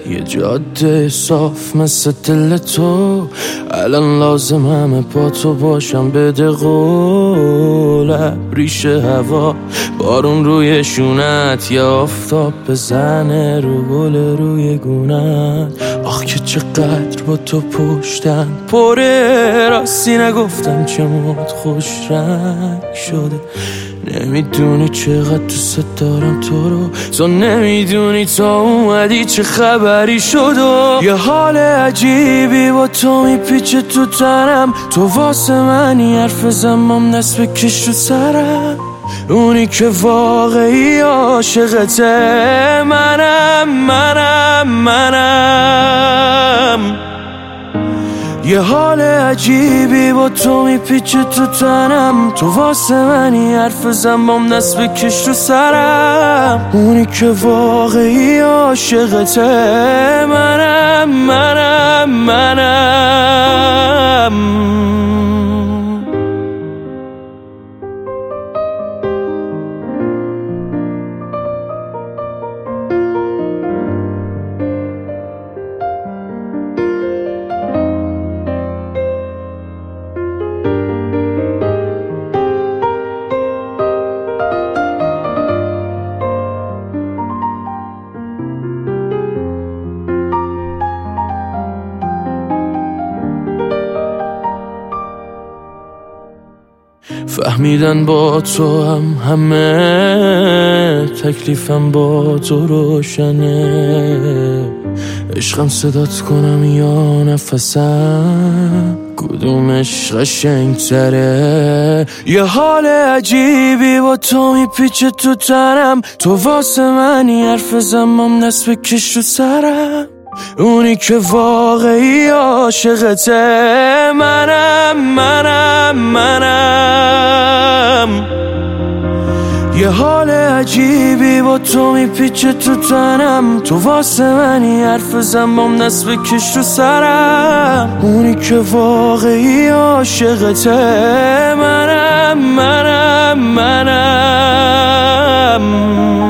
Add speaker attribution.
Speaker 1: یه جاده صاف مثل دل تو، الان لازم همه با تو باشم. بده قول ریشه هوا، بارون روی شونت، یا آفتاب بزنه رو گل روی گونت. آخ که چقدر با تو پشتن پره، راستی نگفتم چه موت خوش رنگ شده. نمیدونی چقدر دوست دارم تو رو، تو نمیدونی تا اومدی چه خبری شد. و یه حال عجیبی با تو میپیچه تو تنم، تو واسه منی حرف زمام دست بکش رو سرم. اونی که واقعی عاشقته منم. یه حال عجیبی با تو میپیچه تو تنم، تو واسه منی حرف زنبام دست بکش رو سرم. اونی که واقعی عاشقته منم. فهمیدن با تو همه تکلیفم با تو روشنه. عشقم صدات کنم یا نفسم، کدومش قشنگ‌تره؟ یه حال عجیبی با تو میپیچه تو تنم، تو واسه منی حرف زنبام دست بکش رو سرم. اونی که واقعی عاشقته منم. یه حال عجیبی با تو میپیچه تو تنم، تو واسه منی حرف زنبام دست بکش رو سرم. اونی که واقعی عاشقته منم.